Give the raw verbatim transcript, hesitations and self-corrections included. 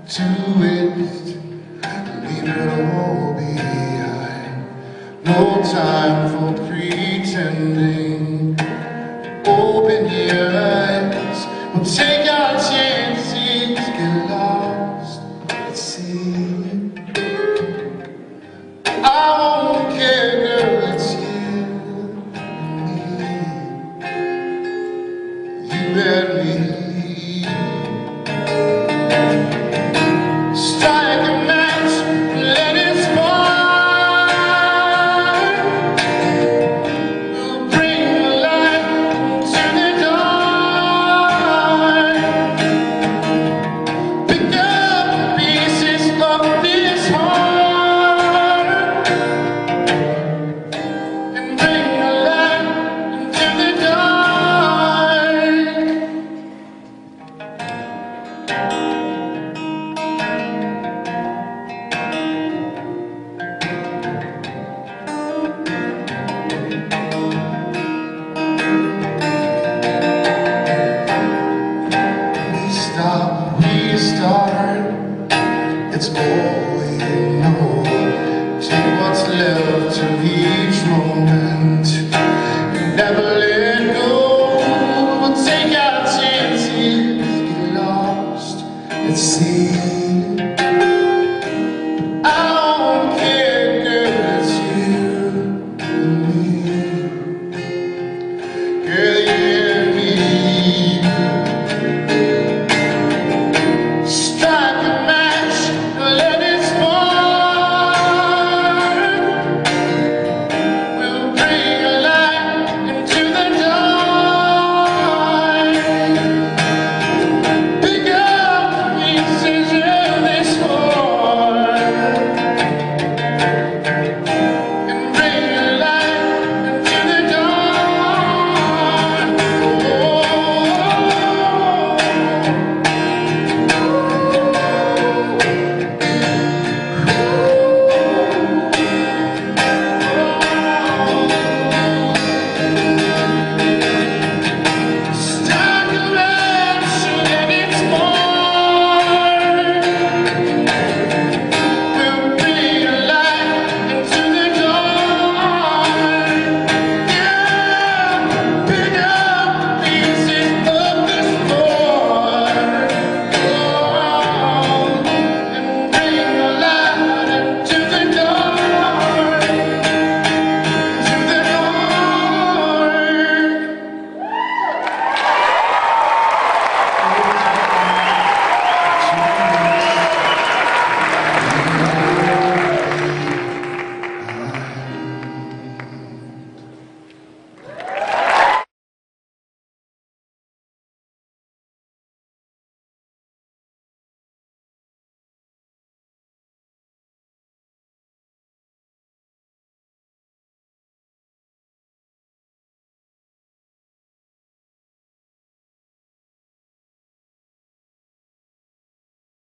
to it, leave it all behind. No time for pretending. Open your eyes, we'll take our chances, get lost at sea. I won't care, girl, it's you and me, you and me. Restart, it's all we know. Take what's left of each moment, never let go. Take our chances, get lost at sea.